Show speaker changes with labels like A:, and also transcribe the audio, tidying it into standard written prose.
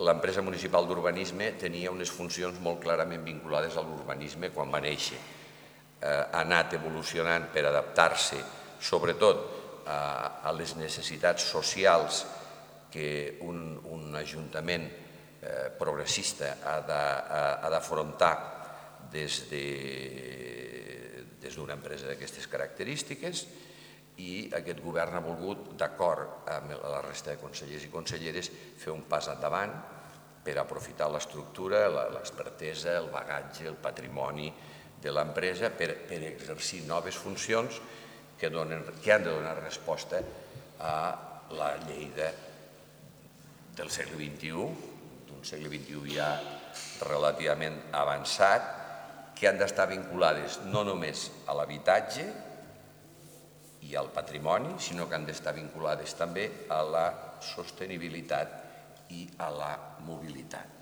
A: l'empresa municipal d'urbanisme tenia unes funcions molt clarament vinculades a l'urbanisme quan va néixer. Ha anat evolucionant per adaptar-se, sobretot, a les necessitats socials que un ajuntament progressista ha d'afrontar des d'una empresa d'aquestes característiques, i aquest govern ha volgut, d'acord amb la resta de consellers i conselleres, fer un pas endavant per aprofitar l'estructura, l'expertesa, el bagatge, el patrimoni de l'empresa per exercir noves funcions que han de donar resposta a la llei del segle XXI, d'un segle XXI ja relativament avançat, que han d'estar vinculades no només a l'habitatge i al patrimoni, sinó que han d'estar vinculades també a la sostenibilitat i a la mobilitat.